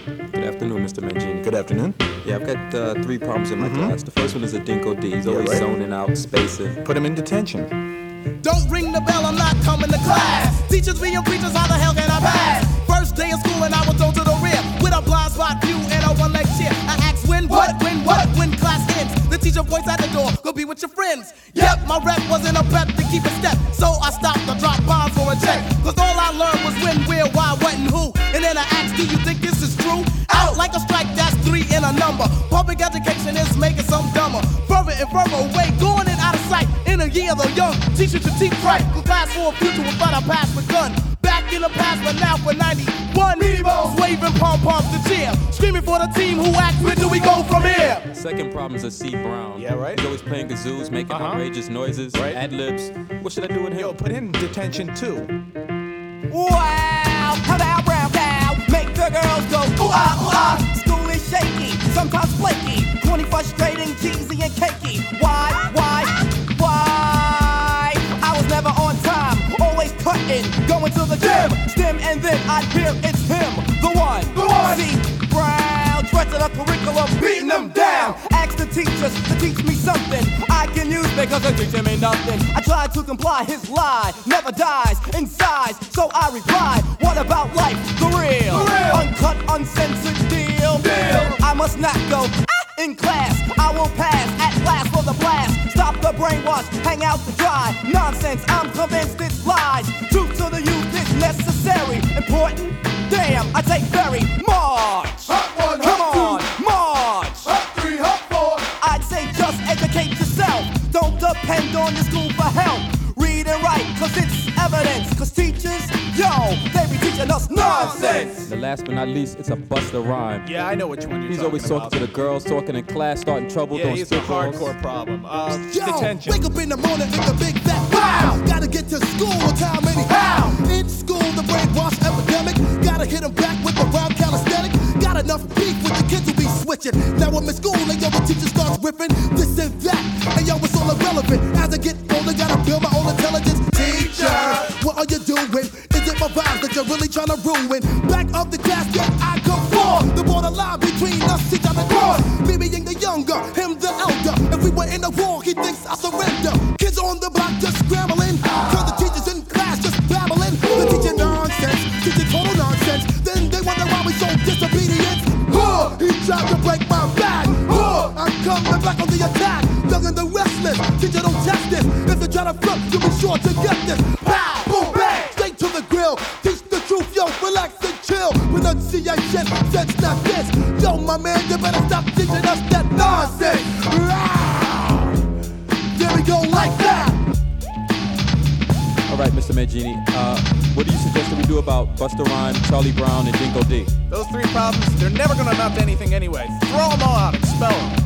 Good afternoon, Mr. Mangini. Good afternoon. Yeah, I've got 3 problems in my class. The first one is a Dinko D. He's always zoning out, spacing. Put him in detention. Don't ring the bell, I'm not coming to class. Teachers being preachers, how the hell can I pass? First day of school and I was thrown to the rear with a blind spot view and a one-leg chair. I asked when class ends. The teacher points at the door, go be with your friends. Yep, my rep was in a prep to keep a step, so I stopped to drop bombs for a check. Cause all I learned was when, where, why, what, and who. And then I asked, do you think this is true? Out like a strike, that's 3 in a number. Public education is making some dumber. Further and further away, going and out of sight. In a year, the young teacher should teach right. The class for a future without a pass with gun. Back in the past, but now for 91. Meatballs waving pom-poms to cheer. Screaming for the team who asked, where do we go from here? Second problem is a C. Brown. Yeah, right. He's always playing kazoos, making outrageous noises, ad-libs. What should I do with him? Yo, put him in detention too. Wow, how about brown cow? Make the girls go ooh ah ooh ah. School is shaky, sometimes flaky, corny, frustrating, cheesy and cakey. Why? I was never on time, always cutting, going to the gym, stim, and then I'd hear it's him, the one. C. Brown, dressing a curriculum, beating them down. Ask the teachers to teach me something I can use because they're teaching me nothing. I tried to comply, his lie never dies in size, so I replied, what about life, the real. Uncut, uncensored deal. I must not go in class, I will pass at last for the blast. Stop the brainwash, hang out to dry. Nonsense, I'm convinced it's lies. Truth to the youth is necessary. Important? Damn, I take very march. Hot 1, Come hot on, 2, march. hot 3, hot 4. I'd say just educate yourself. Don't depend on your school for help. Read and write, cause it's evidence. Cause teachers, yo, they be teaching us nonsense. The last but not least, it's a Busta Rhyme. Yeah, I know which one you're He's talking always talking about. to the girls, talking in class, starting trouble, Yeah, throwing he's a spitballs. hardcore problem. Yo, Detention. wake up in the morning, think a big fat wow. Gotta get to school on time anyhow. In school, the brainwash epidemic. Gotta hit 'em back with the rhyme calisthenic. Got enough beef with the kids who be switching. Now I'm in school and yo, the teacher starts ripping this and that. And yo, it's all irrelevant. As I get older, gotta build my own intelligence. Teacher, what are you doing? Is it my vibes that you're really trying to ruin? Back of the class, yet I conform. The borderline between us, teacher and God. Me being the younger, him the elder. If we were in a war, he thinks I surrender. Kids on the block just scrambling. Cause the teachers in class just babbling. The teacher nonsense, teaching total nonsense. Then they wonder why we so disobedient. He tried to break my back. I'm coming back on the attack. Young and the restless, teacher don't test this. If you try to flip, you'll be sure to get this. Pow, boom, bang, straight to the grill. Teach the truth, yo, relax and chill. Pronunciation, sense not this. Yo, my man, you better stop teaching us that nonsense. There we go, like that. All right, Mr. Mangini, what do you suggest that we do about Busta Rhyme, Charlie Brown, and Dinko D? Those 3 problems, they're never gonna amount to anything anyway. Throw them all out, expel them.